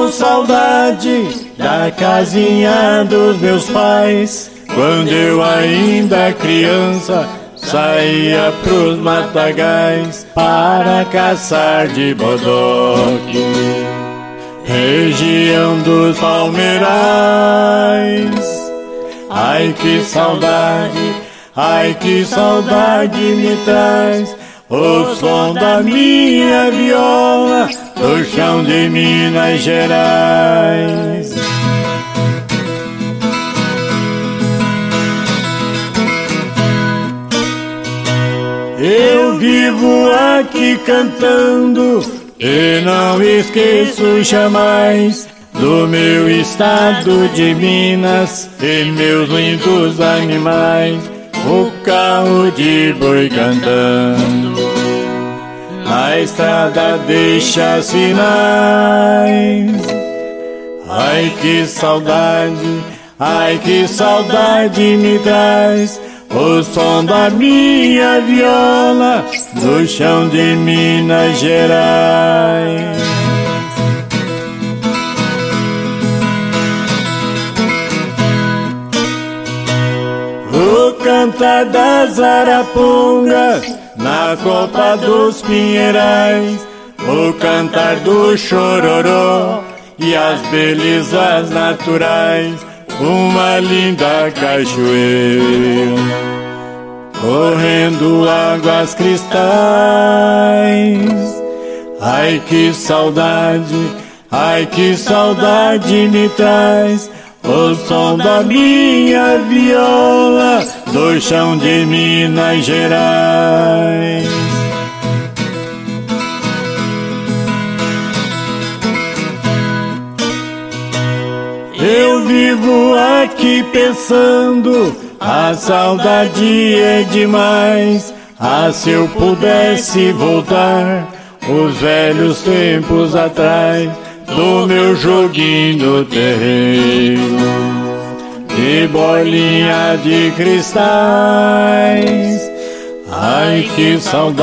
com saudade da casinha dos meus pais. Quando eu ainda criança saía pros matagais para caçar de bodoque, região dos palmeirais. Ai que saudade me traz o som da minha viola do chão de Minas Gerais. Eu vivo aqui cantando e não esqueço jamais do meu estado de Minas e meus lindos animais. O carro de boi cantando na estrada deixa sinais. Ai que saudade me traz o som da minha viola do chão de Minas Gerais. O cantar das arapongas na copa dos pinheirais, o cantar do chororó e as belezas naturais, uma linda cachoeira correndo águas cristais. Ai que saudade me traz o som da minha viola do chão de Minas Gerais. Eu vivo aqui pensando, a saudade é demais. Ah, se eu pudesse voltar os velhos tempos atrás, do meu joguinho no terreiro de bolinha de cristais. Ai que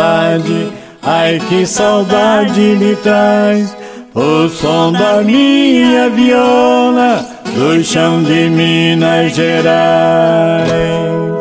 saudade me traz o som da minha viola do chão de Minas Gerais.